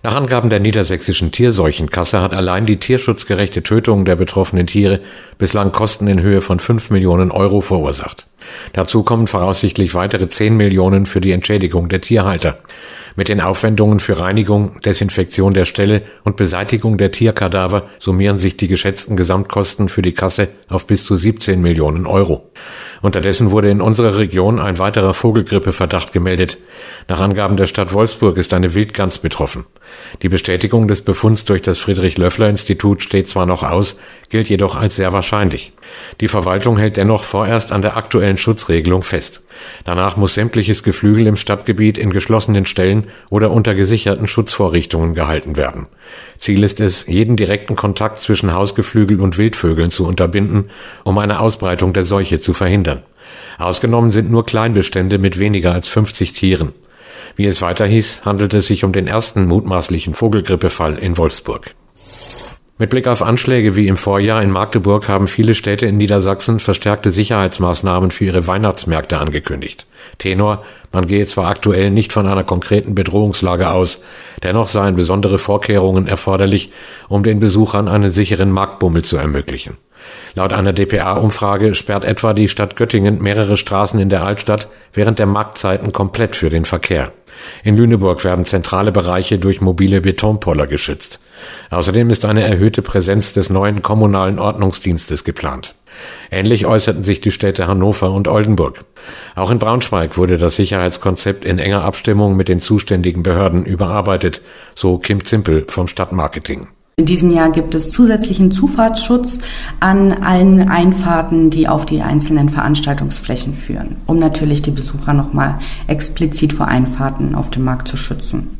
Nach Angaben der Niedersächsischen Tierseuchenkasse hat allein die tierschutzgerechte Tötung der betroffenen Tiere bislang Kosten in Höhe von 5 Millionen Euro verursacht. Dazu kommen voraussichtlich weitere 10 Millionen für die Entschädigung der Tierhalter. Mit den Aufwendungen für Reinigung, Desinfektion der Ställe und Beseitigung der Tierkadaver summieren sich die geschätzten Gesamtkosten für die Kasse auf bis zu 17 Millionen Euro. Unterdessen wurde in unserer Region ein weiterer Vogelgrippeverdacht gemeldet. Nach Angaben der Stadt Wolfsburg ist eine Wildgans betroffen. Die Bestätigung des Befunds durch das Friedrich-Löffler-Institut steht zwar noch aus, gilt jedoch als sehr wahrscheinlich. Die Verwaltung hält dennoch vorerst an der aktuellen Schutzregelung fest. Danach muss sämtliches Geflügel im Stadtgebiet in geschlossenen Ställen oder unter gesicherten Schutzvorrichtungen gehalten werden. Ziel ist es, jeden direkten Kontakt zwischen Hausgeflügel und Wildvögeln zu unterbinden, um eine Ausbreitung der Seuche zu verhindern. Ausgenommen sind nur Kleinbestände mit weniger als 50 Tieren. Wie es weiter hieß, handelt es sich um den ersten mutmaßlichen Vogelgrippefall in Wolfsburg. Mit Blick auf Anschläge wie im Vorjahr in Magdeburg haben viele Städte in Niedersachsen verstärkte Sicherheitsmaßnahmen für ihre Weihnachtsmärkte angekündigt. Tenor: Man gehe zwar aktuell nicht von einer konkreten Bedrohungslage aus, dennoch seien besondere Vorkehrungen erforderlich, um den Besuchern einen sicheren Marktbummel zu ermöglichen. Laut einer dpa-Umfrage sperrt etwa die Stadt Göttingen mehrere Straßen in der Altstadt während der Marktzeiten komplett für den Verkehr. In Lüneburg werden zentrale Bereiche durch mobile Betonpoller geschützt. Außerdem ist eine erhöhte Präsenz des neuen kommunalen Ordnungsdienstes geplant. Ähnlich äußerten sich die Städte Hannover und Oldenburg. Auch in Braunschweig wurde das Sicherheitskonzept in enger Abstimmung mit den zuständigen Behörden überarbeitet, so Kim Zimpel vom Stadtmarketing. In diesem Jahr gibt es zusätzlichen Zufahrtsschutz an allen Einfahrten, die auf die einzelnen Veranstaltungsflächen führen, um natürlich die Besucher nochmal explizit vor Einfahrten auf dem Markt zu schützen.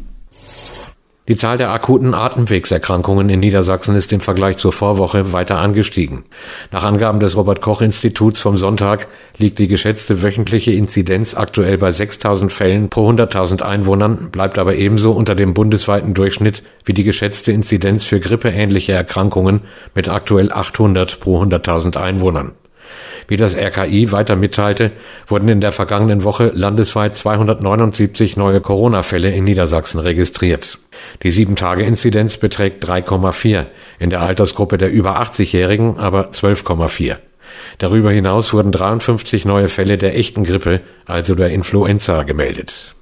Die Zahl der akuten Atemwegserkrankungen in Niedersachsen ist im Vergleich zur Vorwoche weiter angestiegen. Nach Angaben des Robert-Koch-Instituts vom Sonntag liegt die geschätzte wöchentliche Inzidenz aktuell bei 6.000 Fällen pro 100.000 Einwohnern, bleibt aber ebenso unter dem bundesweiten Durchschnitt wie die geschätzte Inzidenz für grippeähnliche Erkrankungen mit aktuell 800 pro 100.000 Einwohnern. Wie das RKI weiter mitteilte, wurden in der vergangenen Woche landesweit 279 neue Corona-Fälle in Niedersachsen registriert. Die 7-Tage-Inzidenz beträgt 3,4, in der Altersgruppe der über 80-Jährigen aber 12,4. Darüber hinaus wurden 53 neue Fälle der echten Grippe, also der Influenza, gemeldet.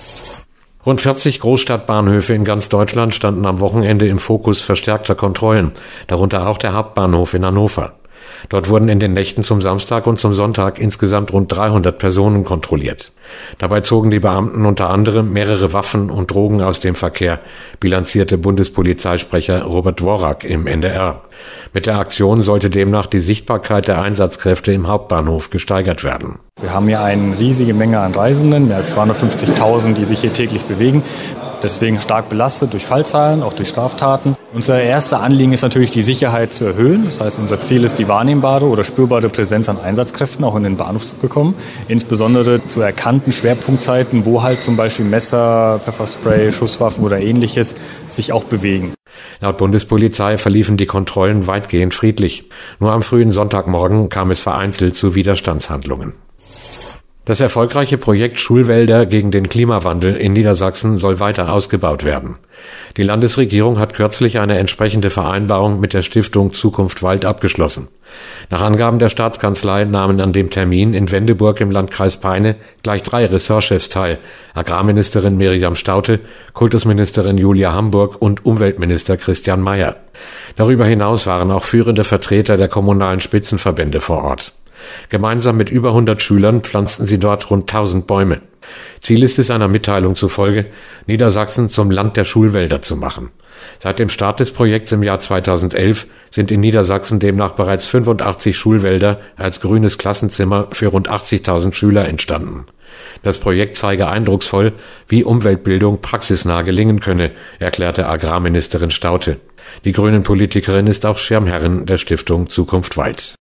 Rund 40 Großstadtbahnhöfe in ganz Deutschland standen am Wochenende im Fokus verstärkter Kontrollen, darunter auch der Hauptbahnhof in Hannover. Dort wurden in den Nächten zum Samstag und zum Sonntag insgesamt rund 300 Personen kontrolliert. Dabei zogen die Beamten unter anderem mehrere Waffen und Drogen aus dem Verkehr, bilanzierte Bundespolizeisprecher Robert Dworak im NDR. Mit der Aktion sollte demnach die Sichtbarkeit der Einsatzkräfte im Hauptbahnhof gesteigert werden. Wir haben hier eine riesige Menge an Reisenden, mehr als 250.000, die sich hier täglich bewegen. Deswegen stark belastet durch Fallzahlen, auch durch Straftaten. Unser erster Anliegen ist natürlich, die Sicherheit zu erhöhen. Das heißt, unser Ziel ist, die wahrnehmbare oder spürbare Präsenz an Einsatzkräften auch in den Bahnhof zu bekommen. Insbesondere zu erkannten Schwerpunktzeiten, wo halt zum Beispiel Messer, Pfefferspray, Schusswaffen oder Ähnliches sich auch bewegen. Laut Bundespolizei verliefen die Kontrollen weitgehend friedlich. Nur am frühen Sonntagmorgen kam es vereinzelt zu Widerstandshandlungen. Das erfolgreiche Projekt Schulwälder gegen den Klimawandel in Niedersachsen soll weiter ausgebaut werden. Die Landesregierung hat kürzlich eine entsprechende Vereinbarung mit der Stiftung Zukunft Wald abgeschlossen. Nach Angaben der Staatskanzlei nahmen an dem Termin in Wendeburg im Landkreis Peine gleich 3 Ressortchefs teil: Agrarministerin Miriam Staudte, Kultusministerin Julia Hamburg und Umweltminister Christian Mayer. Darüber hinaus waren auch führende Vertreter der kommunalen Spitzenverbände vor Ort. Gemeinsam mit über 100 Schülern pflanzten sie dort rund 1000 Bäume. Ziel ist es einer Mitteilung zufolge, Niedersachsen zum Land der Schulwälder zu machen. Seit dem Start des Projekts im Jahr 2011 sind in Niedersachsen demnach bereits 85 Schulwälder als grünes Klassenzimmer für rund 80.000 Schüler entstanden. Das Projekt zeige eindrucksvoll, wie Umweltbildung praxisnah gelingen könne, erklärte Agrarministerin Staudte. Die Grünen-Politikerin ist auch Schirmherrin der Stiftung Zukunft Wald.